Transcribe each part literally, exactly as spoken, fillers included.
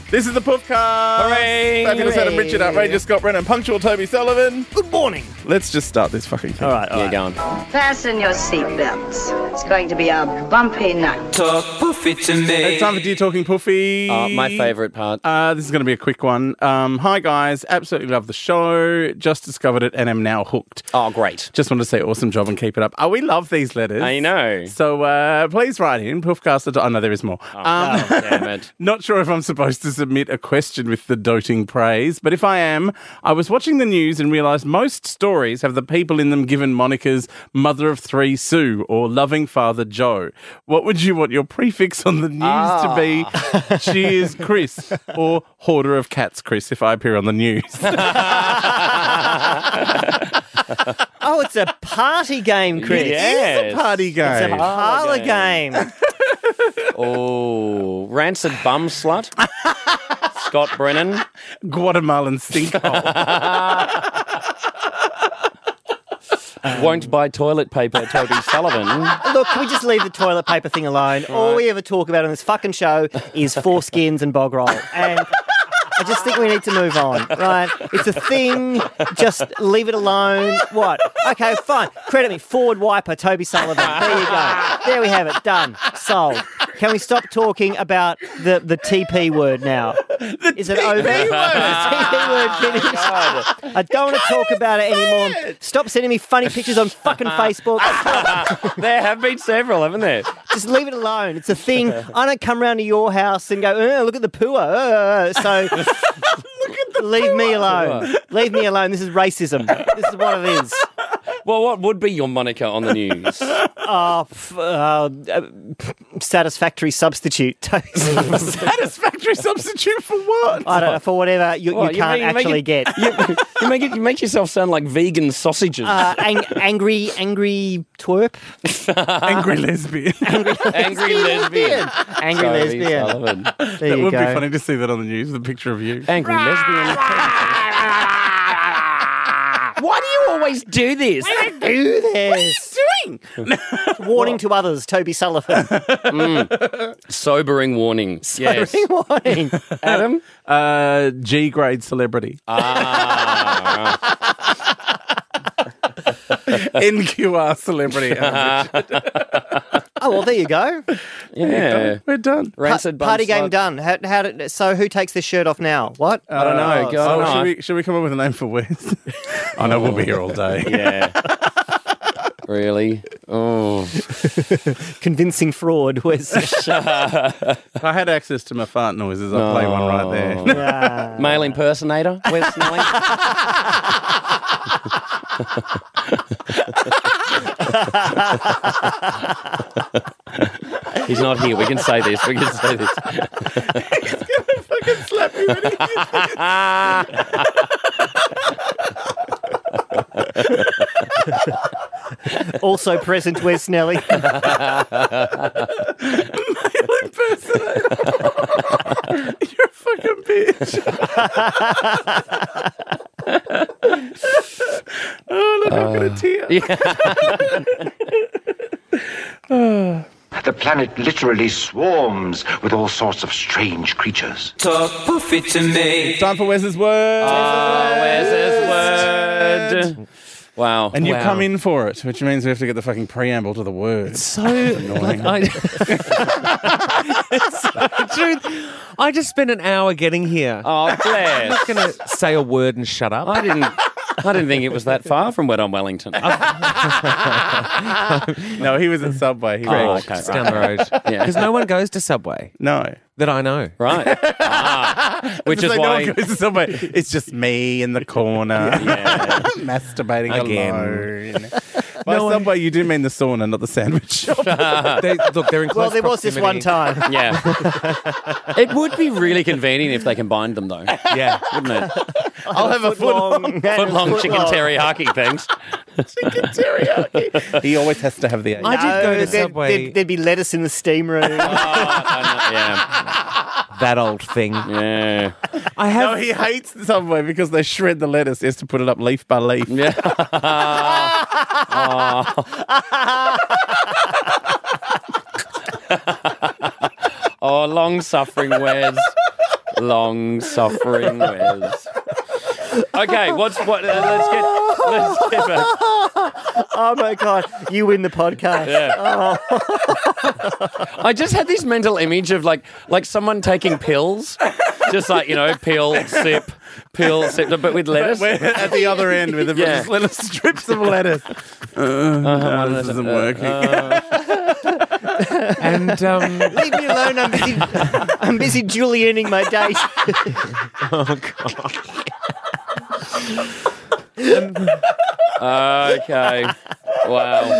This is the Puffcast. Hooray! Fabulous Adam Richard, outrageous Scott Brennan, punctual Toby Sullivan. Good morning. Let's just start this fucking thing. All right, all Yeah, right. go on. Fasten your seatbelts. It's going to be a bumpy night. Talk poofy to me. It's time for Dear Talking Puffy. Uh, my favourite part. Uh, this is going to be a quick one. Um, hi, guys. Absolutely love the show. Just discovered it and am now hooked. Oh, great. Just want to say awesome job and keep it up. Oh, we love these letters. I know. So uh, please write in. Puffcast. Oh, no, there is more. Oh, Um, damn it. Not sure if I'm supposed to submit a question with the doting praise, but if I am, I was watching the news and realised most stories have the people in them given monikers Mother of Three Sue or Loving Father Joe. What would you want your prefix on the news Ah. to be? Cheers, Chris, or Hoarder of Cats, Chris, if I appear on the news. Oh, it's a party game, Chris. Yes. It's a party game. It's a parlour game. game. Oh, rancid bum slut. Scott Brennan. Guatemalan sinkhole. Won't buy toilet paper, Toby Sullivan. Look, can we just leave the toilet paper thing alone? All we ever talk about on this fucking show is foreskins and bog roll. And I just think we need to move on, right? It's a thing. Just leave it alone. What? Okay, fine. Credit me. Forward wiper, Toby Sullivan. There you go. There we have it. Done. Solved. Can we stop talking about the, the T P word now? The Is it T P over? word. The T P word finished. I don't want to talk about it anymore. Stop sending me funny pictures on fucking Facebook. There have been several, haven't there? Just leave it alone. It's a thing. I don't come round to your house and go, oh, look at the poo. Uh, so Look at the leave me alone. Leave me alone. This is racism. This is what it is. Well, what would be your moniker on the news? Oh, f- uh, uh, satisfactory substitute. Satisfactory substitute for what? I don't know, for whatever you, Well, you you can't make- you make actually it- get. You, you make it. You make yourself sound like vegan sausages. Uh, ang- angry, angry twerp. Angry lesbian. Angry lesbian. Angry Toby lesbian. Sullivan. There It you would go. be funny to see that on the news, the picture of you. Angry lesbian. Why do you always do this? Do this. Doing? Warning to others, Toby Sullivan. Sobering warning. Yes. Warning. Adam? Uh, G-grade celebrity. Ah. N Q R celebrity. Oh, well, there you go. Yeah. We're done. Rancid Pa- bum party game slut. done. How, how did, so who takes this shirt off now? What? I don't know. Go Oh, on. should we, should we come up with a name for Wes? I know we'll be here all day. Yeah. Really? Oh. Convincing fraud was. If I had access to my fart noises, I'd play one right there. uh, Male impersonator? Where's Snelling? He's not here. We can say this. We can say this. Fucking slap you when he also present, Wes Snelly. Male impersonator. You're a fucking bitch. Oh, look, I'm going to tear. The planet literally swarms with all sorts of strange creatures. Talk poofy to me. Time for Wes's word. Oh, where's this word? Wow. And you Wow. come in for it, which means we have to get the fucking preamble to the word. So, like, I, it's so truth. I just spent an hour getting here. Oh, bless. I'm not going to say a word and shut up. I didn't. I didn't think it was that far from Wet on Wellington. No, he was at Subway. He Oh, walked. okay. It's down the road. Yeah. Because no one goes to Subway No. that I know. Right. Ah, which is It's like why. no one goes to Subway. It's just me in the corner, Yeah. masturbating Again. alone. By No one- Subway, you do mean the sauna, not the sandwich shop. They, look, they're in close Well, there was this one proximity. time. Yeah. It would be really convenient if they combined them, though, Yeah. wouldn't it? I'll have a foot long Foot long chicken teriyaki, thanks. chicken teriyaki. He always has to have the. I did go to there'd, Subway. There'd, there'd be lettuce in the steam room. Oh, I know, yeah. That old thing. Yeah. I No, have. he hates Subway because they shred the lettuce. He has to put it up leaf by leaf. Yeah. Oh, long-suffering Wes. Long suffering Wes. Okay, what's what? Uh, let's get let's get back. Oh my God, you win the podcast. Yeah. I just had this mental image of like like someone taking pills, just like you know, pill sip, pill sip, but with lettuce. We're at the other end with the Yeah. little strips of lettuce. Uh, no, this isn't working. And um, Leave me alone. I'm busy. I'm busy Julianing my date. Okay. Wow.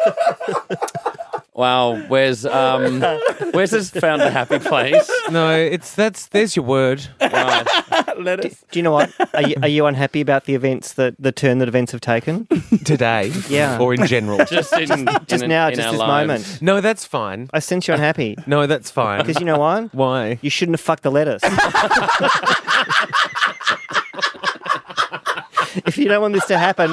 Wow. Where's um Where's has found a happy place? no, it's that's there's your word. Right. Lettuce. Do you know what? Are you, are you unhappy about the events that the turn that events have taken? Today, Yeah. or in general. Just in, Just in, now, in just our this lives. moment. No, that's fine. I sense you're unhappy No, that's fine. because you know what? Why? You shouldn't have fucked the lettuce. If you don't want this to happen,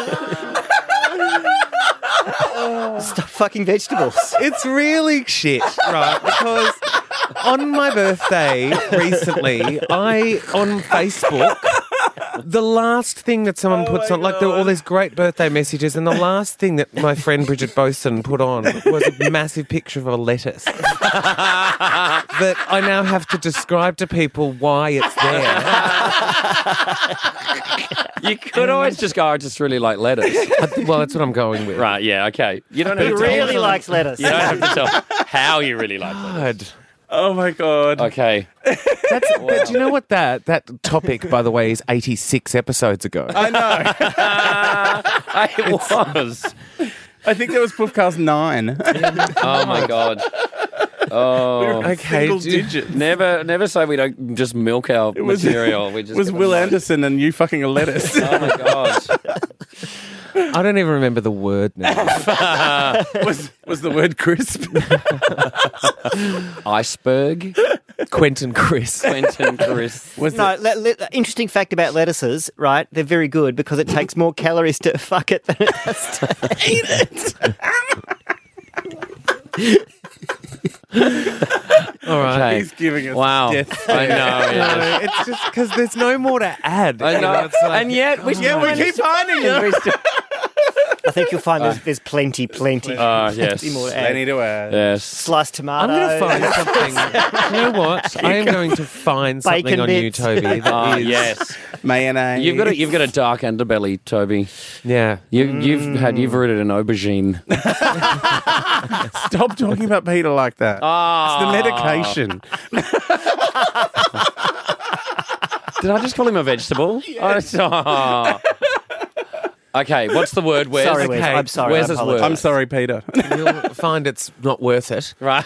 stop fucking vegetables. It's really shit, right? Because on my birthday recently, I, on Facebook, the last thing that someone puts on, like there were all these great birthday messages, and the last thing that my friend Bridget Boson put on was a massive picture of a lettuce that I now have to describe to people why it's there. You could always just go, I just really like lettuce. Well, that's what I'm going with. Right, yeah, okay. You don't have He to tell really us- likes lettuce. You don't have to tell how you really like lettuce. God. Oh my God. Okay. That's, but do you know what that that topic, by the way, is eighty-six episodes ago? I know. It was. I think that was Puffcast nine. Oh my God. Oh. Okay, Single do- digits. Never never say we don't just milk our was- material. We It just was give Will them Anderson and you fucking a lettuce. loads. Oh my God. I don't even remember the word now. was was the word crisp? Iceberg. Quentin Chris. Quentin Chris. Was No, it? le- le- interesting fact about lettuces, right? They're very good because it takes more calories to fuck it than it does to eat it. All right. Okay. He's giving us Wow. death. I know. Yeah. No, it's just because there's no more to add. I You know. it's like- And yet we Yeah, we keep finding you. I think you'll find there's, there's plenty, plenty. Ah, yes. Plenty more to add. Plenty to add. Yes. Sliced I'm tomato. going to find something. You know what? I am going to find something Bacon on bits. you, Toby. That Ah, is- yes. Mayonnaise. You've got a you've got a dark underbelly, Toby. Yeah. You you've had you've written an aubergine. Stop talking about Peter like that. Ah. It's the medication. Did I just call him a vegetable? Yes. Oh. Okay, what's the word? Where's Sorry, Wes. Okay, I'm sorry. where's I his apologise. word? I'm sorry, Peter. You'll find it's not worth it. Right.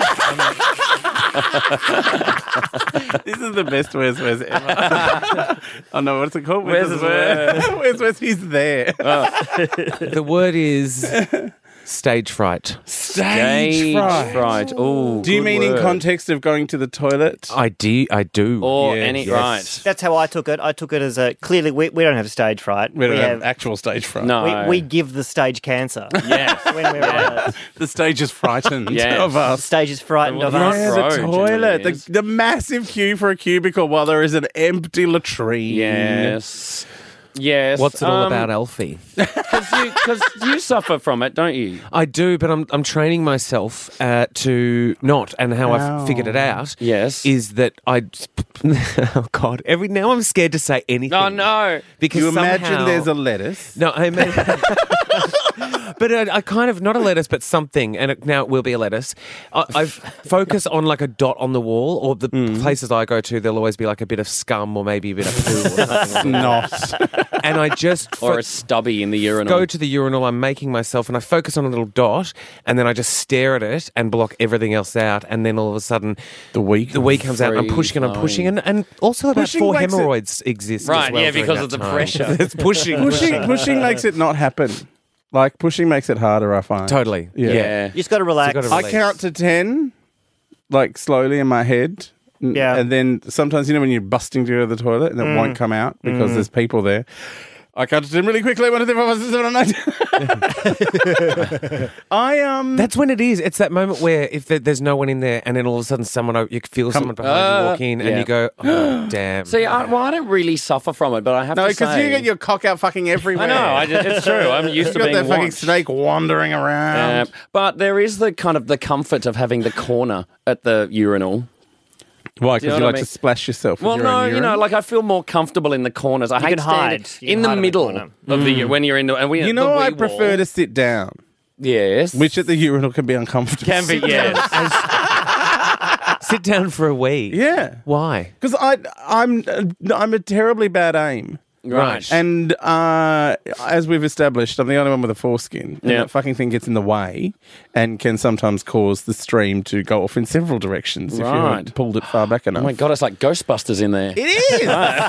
This is the best Where's Where's ever. Oh no, what's it called? Where's his word? Where's Where's He's there. The word is stage fright. Stage fright. Right. Oh. Do you mean in context of going to the toilet? I do. I do. Or Yes, any yes. right. That's how I took it. I took it as a clearly we, we don't have stage fright. We don't have have actual stage fright. No. we, we give the stage cancer Yes. when we're on it. The stage is frightened Yes. of The us. stage is frightened Well, of the us. Yeah, row the generally toilet. The, is. the massive queue for a cubicle while there is an empty latrine. Yes. Yes. What's it all um, about, Alfie? Because you, 'cause you suffer from it, don't you? I do, but I'm I'm training myself uh, to not. And how Ow. I've figured it out Yes. is that I. Oh God! Every now I'm scared to say anything. Oh no. Because You imagine somehow- there's a lettuce. No, I mean, but I, I kind of not a lettuce, but something, and it, now it will be a lettuce. I, I focus on like a dot on the wall, or the places I go to, there'll always be like a bit of scum or maybe a bit of poo or something. Not. And I just Or fo- a stubby in the urinal. go to the urinal. I'm making myself, and I focus on a little dot, and then I just stare at it and block everything else out, and then all of a sudden The week. the week comes out. And I'm Free pushing and I'm pushing, and, and also about Pushing four makes it- hemorrhoids exist. Right, as well yeah, during because that of the time. pressure. It's pushing, Pushing, pushing makes it not happen. Like, pushing makes it harder, I find. Totally. Yeah. Yeah. You just got to relax. gotta I Release. count to ten, like, slowly in my head. N- Yeah. And then sometimes, you know, when you're busting to go to the toilet and it won't come out because there's people there. I counted them really quickly. One, two, three, four, five, six, seven, eight, nine. I um. That's when it is. It's that moment where if there, there's no one in there, and then all of a sudden someone you can feel someone behind uh, you walk in, and yeah. you go, "Oh, damn!" See, I, well, I don't really suffer from it, but I have no, to because say, you get your cock out fucking everywhere. I know. I just, it's true. I'm used You to got being that fucking watched. snake wandering around. Uh, but there is the kind of the comfort of having the corner at the urinal. Why? Do you Because you, know what like I mean? to splash yourself. With Well, your no, own you urine? know, like I feel more comfortable in the corners. I hate can standing hide. You in can the hide in the middle corner. of the when you're in the and we You the know, I wee prefer wall. to sit down, Yes, which at the urinal can be uncomfortable. can be yes. Sit down for a wee. Yeah, Why? because I I'm I'm a terribly bad aim. Right. And uh, as we've established, I'm the only one with a foreskin. And Yeah. that fucking thing gets in the way and can sometimes cause the stream to go off in several directions if you Right. haven't pulled it far back enough. Oh my god, it's like Ghostbusters in there. It is!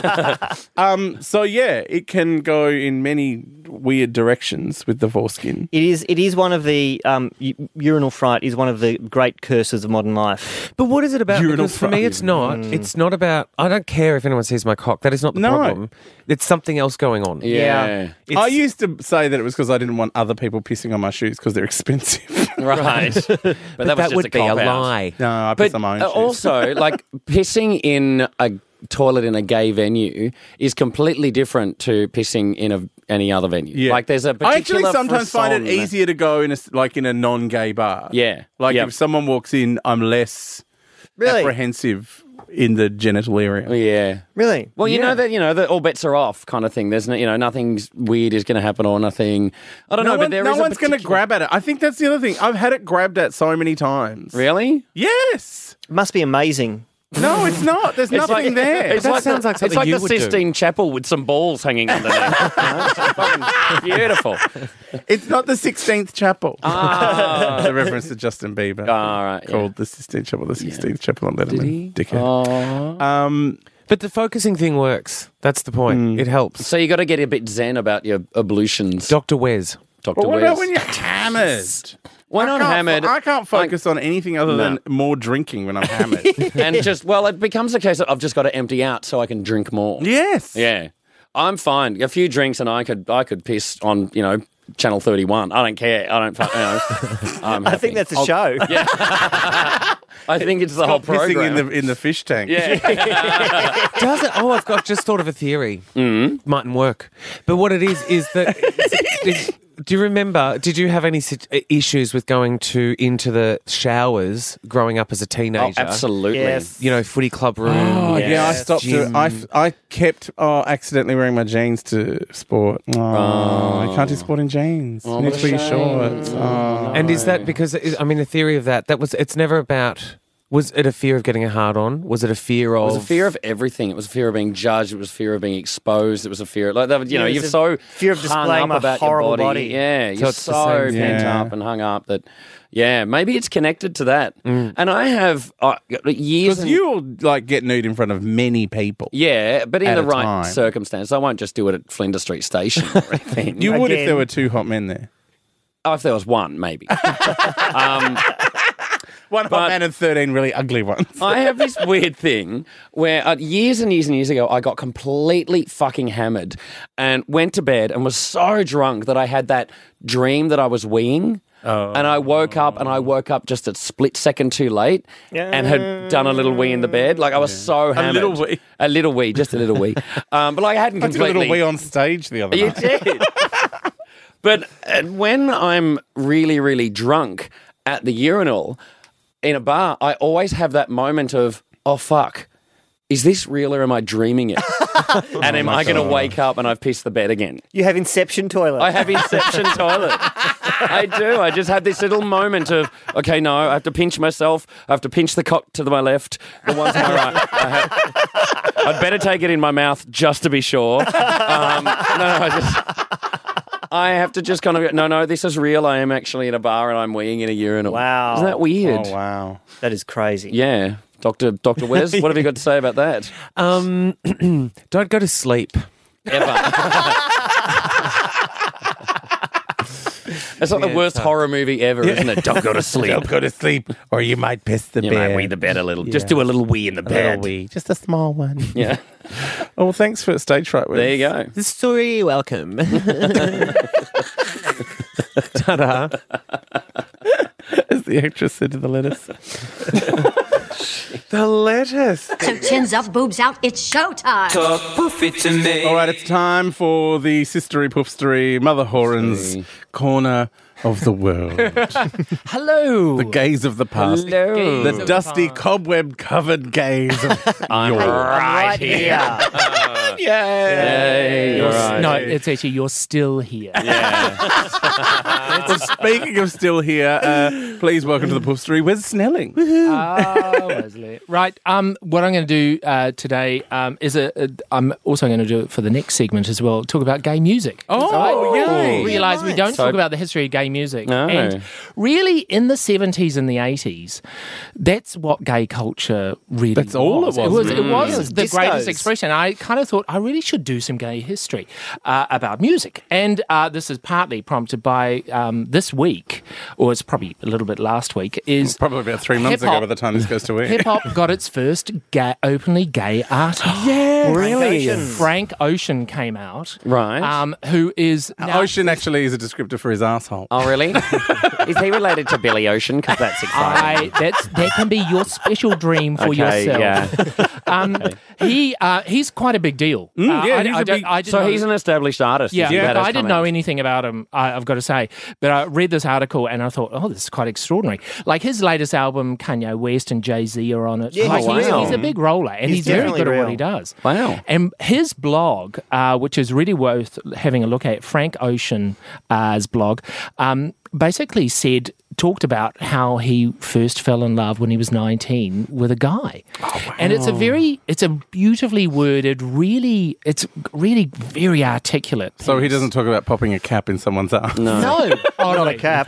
um, so, yeah, it can go in many weird directions with the foreskin. It is. It is one of the um, u- urinal fright is one of the great curses of modern life. But what is it about? Urinal Because for me, fright. it's not. It's not about. I don't care if anyone sees my cock. That is not the No. problem. It's something else going on. Yeah. It's, I used to say that it was because I didn't want other people pissing on my shoes because they're expensive. Right. But, but that, was that just would a be a cop-out. lie. no, I piss But on my own uh, shoes. also, like pissing in a toilet in a gay venue is completely different to pissing in a, any other venue. Yeah. Like there's a I particular actually sometimes find it frisson. easier to go in a, like in a non-gay bar. Yeah. Like Yep. if someone walks in, I'm less Really? apprehensive in the genital area. Yeah. Really? Well, you Yeah. know that you know that all bets are off, kind of thing. There's no, you know, nothing's weird is going to happen or nothing. I don't No, know, one, but there no is a one's going to particular- grab at it. I think that's the other thing. I've had it grabbed at so many times. Really? Yes. It must be amazing. No, it's not. There's It's nothing like, there. It's That like sounds the, like something it's like you the would do. Sistine Chapel with some balls hanging underneath. You know? It's fucking beautiful. It's not the sixteenth Chapel. Ah. The reference to Justin Bieber. All right. yeah. Called the Sistine Chapel, the sixteenth Chapel on Did Letterman. he? Dickhead. Oh. Um, But the focusing thing works. That's the point. Mm. It helps. So you got to get a bit zen about your ablutions, Doctor Wes. Doctor but what Wes. about when you're hammered? When I I'm can't fo- hammered, I can't focus on anything other No. than more drinking when I'm hammered. and just well, it becomes a case of I've just got to empty out so I can drink more. Yes. Yeah, I'm fine. A few drinks and I could I could piss on you know Channel thirty-one. I don't care. I don't. fu- You know, I'm I happy. think that's a show. Yeah. I think it's the whole program. Pissing in the in the fish tank. yeah. Does it? Oh, I've got just thought of a theory. Mm. Mightn't work. But what it is is that. is- do you remember? Did you have any sit- issues with going to into the showers growing up as a Oh, teenager? absolutely. Yes. You know, footy club room. Oh, Yes. yeah, I stopped. To, Gym. I, f- I kept oh, accidentally wearing my jeans to sport. Oh, you can't do sport in jeans. Oh, you need what to a wear your shame. shorts. Oh. And is that because I mean the theory of that that was it's never about was it a fear of getting a hard on? Was it a fear It of was a fear of everything. It was a fear of being judged. It was a fear of being exposed. It was a fear, like that. You know, Yeah, you're it's a so fear of hung displaying up my about horrible your body. Yeah, you're it's the so same pent thing. up and hung up that. Yeah, maybe it's connected to that. And I have uh, years. Because and- you'll like get nude in front of many people. yeah, but in At the a right time. circumstance. I won't just do it at Flinders Street Station or anything. You would if Again. there were two hot men there. oh, if there was one, maybe. um, One But- hot man and thirteen really ugly ones. I have this weird thing where uh, years and years and years ago, I got completely fucking hammered and went to bed and was so drunk that I had that dream that I was weeing. And I woke up and I woke up just a split second too late and had done a little wee in the bed. Like I was so hammered. little wee. A little wee, just a little wee. Um, but like I hadn't I did a completely. little wee on stage the other You night. did. But uh, when I'm really, really drunk at the urinal in a bar, I always have that moment of, oh, fuck, is this real or am I dreaming it? And am I going to wake up and I've pissed the bed again? You have Inception toilet. I have Inception toilet. I do. I just have this little moment of, okay, no, I have to pinch myself. I have to pinch the cock to my left, the one to my right. I have, I'd better take it in my mouth just to be sure. Um, no, no, I just... I have to just kind of go, no, no, this is real. I am actually in a bar and I'm weeing in a urinal. Wow. Isn't that weird? Oh, wow. That is crazy. Yeah. Doctor Doctor Wes, what have you got to say about that? um don't go to sleep. Ever. It's like Yeah, the worst it's, uh, horror movie ever, isn't it? Don't go to sleep. Don't go to sleep, or you might piss the You bed. might wee the bed a little. Just do a little wee in the A little bed. wee, just a small one. Yeah. Oh, well, thanks for stage fright. With. There you go. Sorry, welcome. Ta-da. As the actress said to the lettuce. The lettuce. So chins up, boobs out, it's showtime. Talk poofy to me. All right, it's time for the sistery poofstery Mother Horan's corner of the world. Hello. The gaze of the past. Hello. The dusty, cobweb-covered gaze of I'm your... right here. Yay. You're right. No, it's actually you're still here. Well, speaking of still here, uh, please welcome to the poofstery, Wes Snelling. Oh, Wesley. Right. Um, what I'm going to do uh, today um, is a, a. I'm also going to do it for the next segment as well. Talk about gay music. Oh, yay. Realise we don't So- talk about the history of gay music. No. And really, in the seventies and the eighties, that's what gay culture really That's all it was. was. It was, it Mm. was Yeah, it was the discos. greatest expression. I kind of thought I really should do some gay history uh, about music. And uh, this is partly prompted by um, this week, or it's probably a little bit last week, is Probably about three months Hip-hop. ago by the time this goes to air. hip hop got its first gay, openly gay artist. Yeah, Really? Ocean. Frank Ocean came out. Right. Um, who is now, Ocean actually is a descriptor for his asshole. Oh, really? Is he related to Billy Ocean? Because that's exciting. I, that's that can be your special dream for Okay, yourself. yeah. Um, he uh, he's quite a big deal. Mm, Uh, yeah, I, he's I a don't- big- I didn't So know- he's an established artist. Yeah, is he? That has I didn't come know out. anything about him, I, I've got to say. But I read this article and I thought, oh, this is quite extraordinary. Like his latest album, Kanye West and Jay-Z are on it. Yeah, like, he's he's, real. he's a big roller and He's he's, very definitely good at real. what he does. Wow. And his blog, uh, which is really worth having a look at, Frank Ocean's blog, um, basically said, talked about how he first fell in love when he was nineteen with a guy. And it's a very, it's a beautifully worded, really, it's really very articulate. So he piece. doesn't talk about popping a cap in someone's arm. No. No, Not a cap.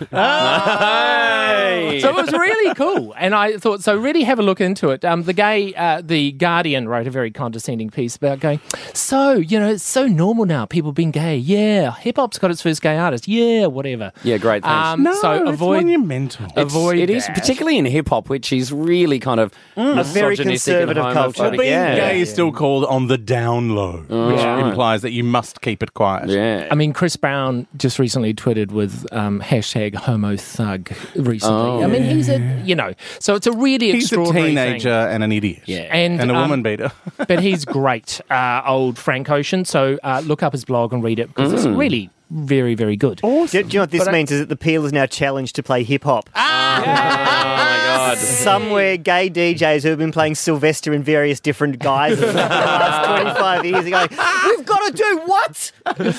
Hey. So it was really cool, and I thought so. Really have a look into it. Um, the gay, uh, the Guardian wrote a very condescending piece about going. So you know, it's so normal now. People being gay. Yeah, hip hop's got its first gay artist. Yeah, whatever. Yeah, great. Thanks. Um, No, so it's avoid. monumental. It's- avoid It is, that. particularly in hip hop, which is really kind of A very misogynistic and conservative culture. homophobic. Being yeah. gay is still called on the down low, which right. implies that you must keep it quiet. Yeah. I mean, Chris Brown just recently tweeted with um, hashtag homo thug recently. I mean, he's a, you know, so it's a really He's a extraordinary teenager thing. and an idiot. Yeah. And, And a um, woman beater. But he's great, uh, old Frank Ocean. So uh, look up his blog and read it because it's really very, very good. Do, do you know what this But I- means? Is that the Peel is now challenged to play hip hop. Oh, my God. Somewhere, gay D Js who have been playing Sylvester in various different guises for the last twenty-five years are going, we've got to do what?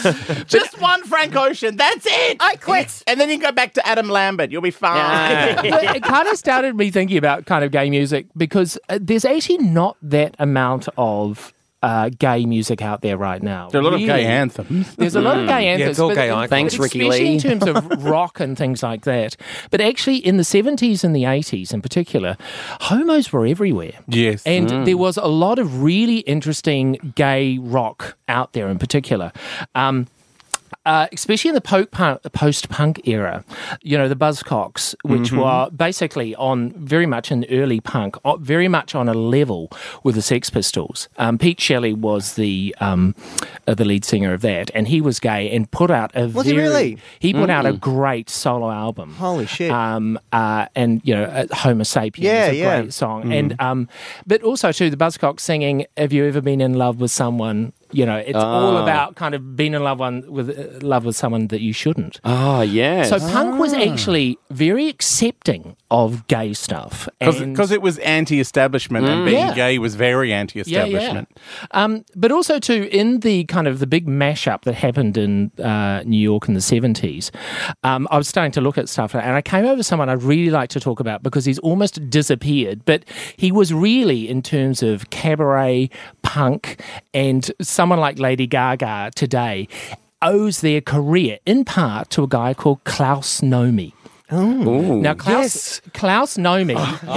Just one Frank Ocean. That's it. I quit. And then you go back to Adam Lambert. You'll be fine. Yeah. Well, it kind of started me thinking about kind of gay music because uh, there's actually not that amount of uh, gay music out there right now. There are a lot of Really. gay anthens. There's a lot of gay anthems. Yeah, it's all but gay in- icons. Thanks, but Ricky especially Lee. in terms of rock and things like that. But actually, in the seventies and the eighties in particular, homos were everywhere. Yes. And there was a lot of really interesting gay rock out there in particular. Um, uh, especially in the po- punk, post-punk era, you know, the Buzzcocks, which were basically on very much in early punk, uh, very much on a level with the Sex Pistols. Um, Pete Shelley was the um, uh, the lead singer of that, and he was gay and put out a Was he very, really? He put out a great solo album. Holy shit. Um, uh, and you know, uh, Homo Sapiens, Yeah, is a yeah. great song, and um, but also too the Buzzcocks singing "Have you ever been in love with someone?" You know, it's all about kind of being in love one with uh, love with someone that you shouldn't. Oh, yeah. So punk was actually very accepting of gay stuff, and- Because it was anti-establishment and being Yeah. gay was very yeah, anti-establishment. yeah. Um, but also too in the kind of the big mashup that happened in uh, New York in the seventies, um, I was starting to look at stuff, and I came over someone I'd really like to talk about because he's almost disappeared, but he was really in terms of cabaret, punk, and someone like Lady Gaga today owes their career in part to a guy called Klaus Nomi. Ooh. Now, Klaus, Klaus Nomi.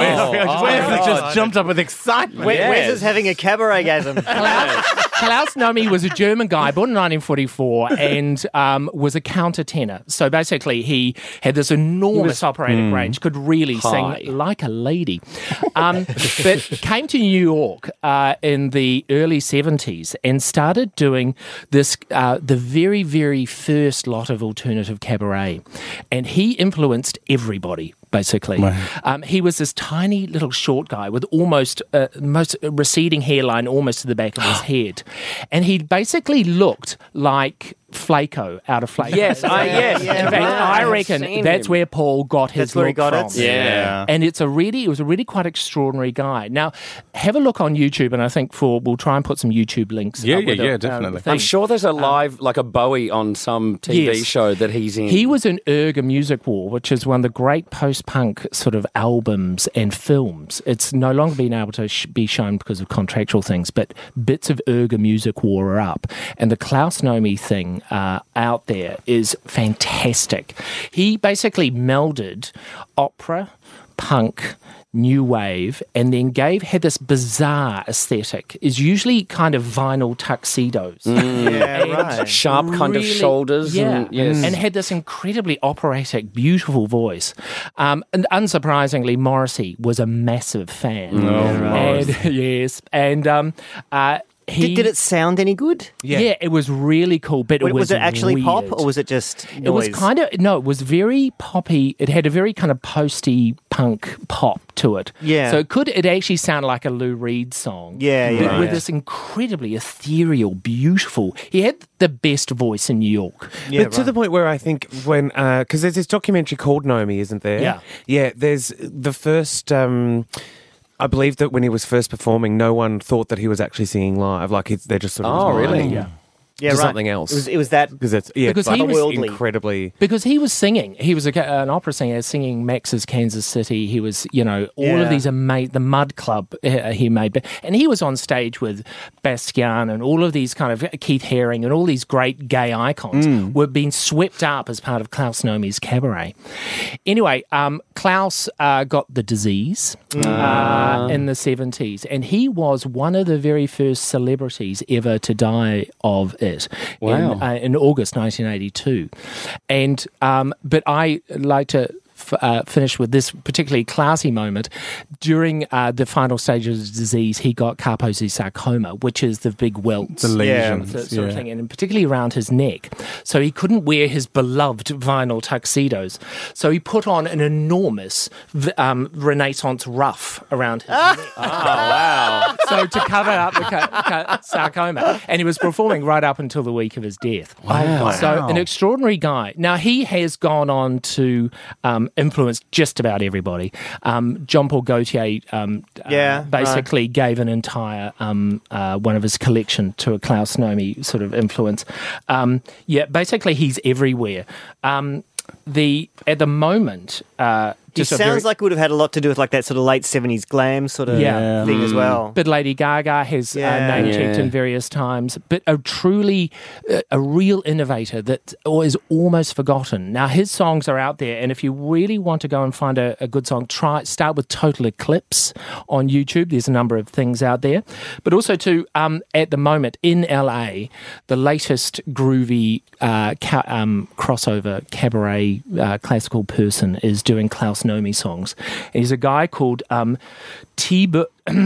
Wesley just jumped up with excitement. Wes Yes. is having a cabaret-gasm. Klaus, Klaus Nomi was a German guy born in nineteen forty-four and um, was a countertenor. So basically, he had this enormous operatic range, could really High. sing like a lady. Um, but came to New York uh, in the early seventies and started doing this, uh, the very, very first lot of alternative cabaret. And he influenced everybody. Basically, um, he was this tiny little short guy with almost uh, most receding hairline, almost to the back of his head, and he basically looked like Flaco out of Flaco. Yes, I, yes. Yeah, In fact, right. I I've reckon seen that's him. where Paul got his That's where he look got from. it? Yeah. And it's a really, it was a really quite extraordinary guy. Now, have a look on YouTube, and I think for we'll try and put some YouTube links. Yeah, up yeah, with yeah, it, uh, definitely. the thing. I'm sure there's a live, like a Bowie on some T V Yes. show that he's in. He was in Erga Music War, which is one of the great post-punk sort of albums and films. It's no longer been able to sh- be shown because of contractual things, but bits of Erga Music War are up. And the Klaus Nomi thing uh, out there is fantastic. He basically melded opera, punk, new wave, and then gave had this bizarre aesthetic. Is usually kind of vinyl tuxedos. Yeah, And right. Sharp kind of really- shoulders. Yeah, And, yes. and had this incredibly operatic, beautiful voice. Um, and unsurprisingly, Morrissey was a massive fan. And, yes, and um, uh, he Did, did it sound any good? Yeah. it was really cool. But it Was, was it actually pop weird. or was it just noise? It was kind of no. It was very poppy. It had a very kind of posty punk pop to it. Yeah. So it could. It actually sounded like a Lou Reed song. Yeah, But yeah, with yeah. this incredibly ethereal, beautiful. He had the best voice in New York. Yeah, but to right. the point where I think when because there's this documentary called Nomi, isn't there? Yeah. yeah. There's the first. Um, I believe that when he was first performing, no one thought that he was actually singing live. Like he's, they're just sort of Oh, really? Yeah. yeah, to right. something else. It was, it was that. because it's yeah, Because it's he like was- incredibly. Because he was singing, he was a, an opera singer singing Max's Kansas City. He was, you know, all Yeah. of these amazing, the Mud Club uh, he made, and he was on stage with Bastian and all of these kind of Keith Haring and all these great gay icons were being swept up as part of Klaus Nomi's cabaret. Anyway, um, Klaus uh, got the disease uh, in the seventies, and he was one of the very first celebrities ever to die of it. Wow. In, uh, in August nineteen eighty-two. And um, but I like to f- uh, finish with this particularly classy moment. During uh, the final stage of his disease, he got Kaposi sarcoma, which is the big welts. The Yeah. lesions. That sort of yeah. thing, and particularly around his neck. So he couldn't wear his beloved vinyl tuxedos. So he put on an enormous v- um, Renaissance ruff around his neck. Oh, wow. So to cover up the ca- ca- sarcoma, and he was performing right up until the week of his death. Wow. So an extraordinary guy. Now he has gone on to um, influence just about everybody. Um, John Paul Gaultier, um, Yeah, uh, basically gave an entire um, uh, one of his collection to a Klaus Nomi sort of influence. Um, yeah, basically he's everywhere. Um, the at the moment. Uh, He just a sounds very- like it would have had a lot to do with like that sort of late seventies glam sort of Yeah. thing as well. But Lady Gaga has Yeah. uh, name checked Yeah. him various times. But a truly, uh, a real innovator that is almost forgotten. Now his songs are out there, and if you really want to go and find a, a good song, try start with Total Eclipse on YouTube. There's a number of things out there, but also to um, at the moment in L A, the latest groovy uh, ca- um, crossover cabaret uh, classical person is doing Klaus Nomi songs. And he's a guy called um, Tib-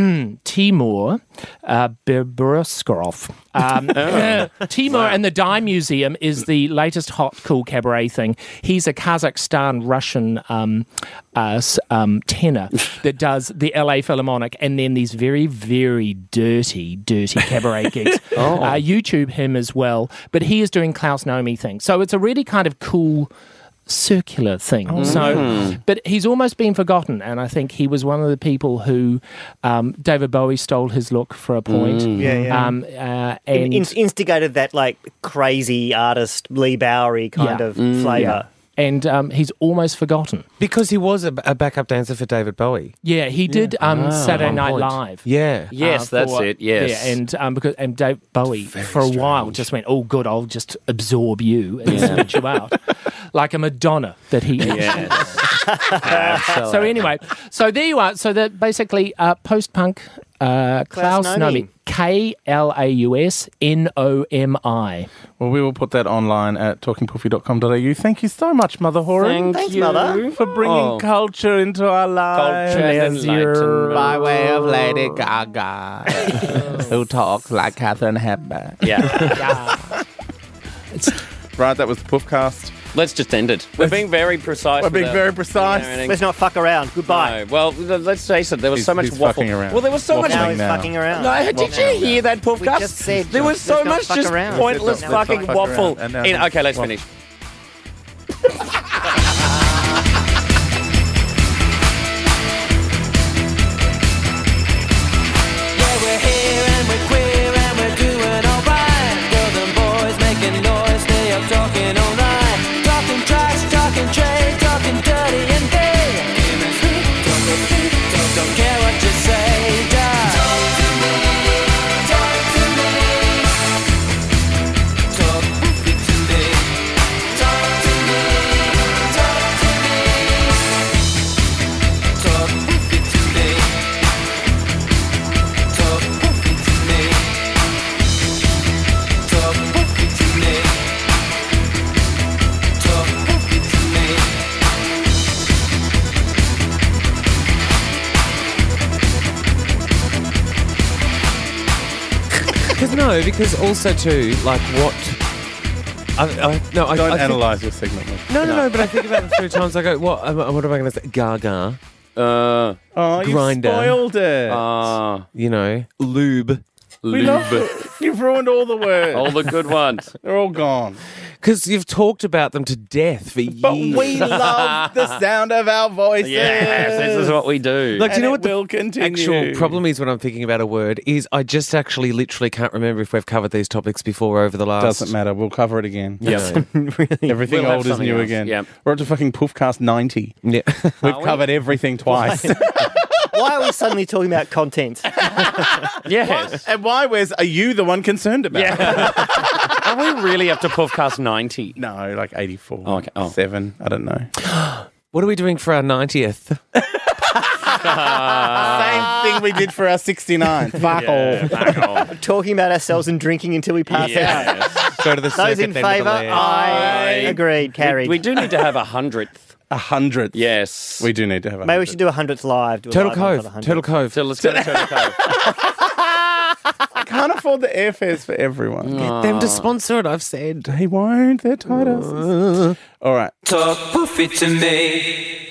Timur uh, Berberskov. Um, Timur and the Dye Museum is the latest hot, cool cabaret thing. He's a Kazakhstan Russian um, uh, s- um, tenor that does the L A Philharmonic and then these very, very dirty, dirty cabaret gigs. Oh. Uh, YouTube him as well. But he is doing Klaus Nomi thing. So it's a really kind of cool circular thing. Oh. So, but he's almost been forgotten, and I think he was one of the people who um, David Bowie stole his look for a point. Yeah, yeah. Um, uh, In- and in- instigated that like crazy artist Lee Bowery kind Yeah. of flavour. yeah. And um, he's almost forgotten. Because he was a, a backup dancer for David Bowie. Yeah, he did um, Saturday One Night point. Live. Yeah. Yes, uh, that's for- it. Yes. Yeah, and um, because and Dave Bowie for a while just went, oh, good, I'll just absorb you and spit you out. like a Madonna that he is. Yes. So anyway, so there you are. So that basically uh, post-punk uh, Klaus Nomi. Nomi. K L A U S N O M I. Well, we will put that online at talking poofy dot com dot a u. Thank you so much, Mother Horan. Thank Thanks, you. Mother. For bringing Oh. culture into our lives. Culture and As your- enlightenment. By way of Lady Gaga, who talks like Catherine Hepburn. Yeah. Right, that was the Poofcast. Let's just end it. We're being very precise. We're being without- very precise. Everything. Let's not fuck around. Goodbye. No. Well, th- let's face it. There was He's- so much he's waffle. fucking around. Well, there was so much. Now Waffling he's now. fucking around. No, did you hear that, Puffcast? just said, there was let's so not much fuck just around. pointless Let's not fucking fuck waffle. around. And now- In, okay, let's Well- finish. Yeah, we're here and we're queer and we're doing alright. Girls and boys making noise, stay up talking all night. Talking trash, talking trade, talking dirty and gay. Don't, don't care what you say, just talk to me, talk to me. Talk poofy to me, talk to me, talk to me. Talk poofy to me. Talk poofy to me. Talk poofy to me. Talk poofy to me. Because no, because also too, like what? I, I, no, I, Don't I think- analyse your segment. Luke. No, no, no. But I think about it three times. I go, what? uh, What am I going to say? Gaga. Uh, Oh, you Grinder. spoiled it. uh, You know, lube. we lube. love it. You've ruined all the words. All the good ones. They're all gone. Because you've talked about them to death for But years. we love the sound of our voices. Yes, this is what we do. Like, do And you know it what the will continue. actual problem is when I'm thinking about a word is I just actually literally can't remember if we've covered these topics before over the last. Doesn't matter. We'll cover it again. Yeah. Everything We'll have old is something new else. again. Yeah. We're up to fucking Poofcast ninety. Yeah. We've we? covered everything twice. Why are we suddenly talking about content? Yes. And why, Wes, are you the one concerned about? Yeah. Are we really up to Puffcast ninety? No, like eighty-four. Oh, okay. Oh. Seven. I don't know. What are we doing for our ninetieth? Same thing we did for our sixty-nine. Fuck Yeah, back off. Talking about ourselves and drinking until we pass out. Yes. Go to the Those circuit in then with the favour? land. I agreed. Carried. We do need to have a hundredth. A hundredth. Yes. We do need to have a Maybe we hundredth. should do a hundredth live. Do a Turtle live one for the Cove. hundredth. Turtle Cove. So let's go to Turtle Cove. I can't afford the airfares for everyone. Get them to sponsor it, I've said. They won't. They're tight asses. All right. Talk poofy to me.